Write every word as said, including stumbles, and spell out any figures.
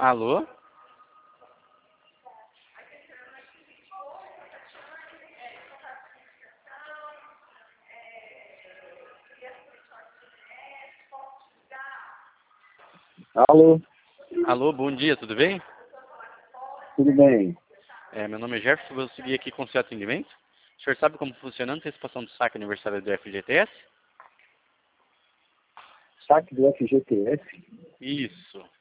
Alô? Alô, Alô, bom dia, tudo bem? tudo bem? É, meu nome é Jefferson, vou seguir aqui com o seu atendimento. O senhor sabe como funciona a antecipação do saque aniversário do F G T S? Saque do F G T S? Isso.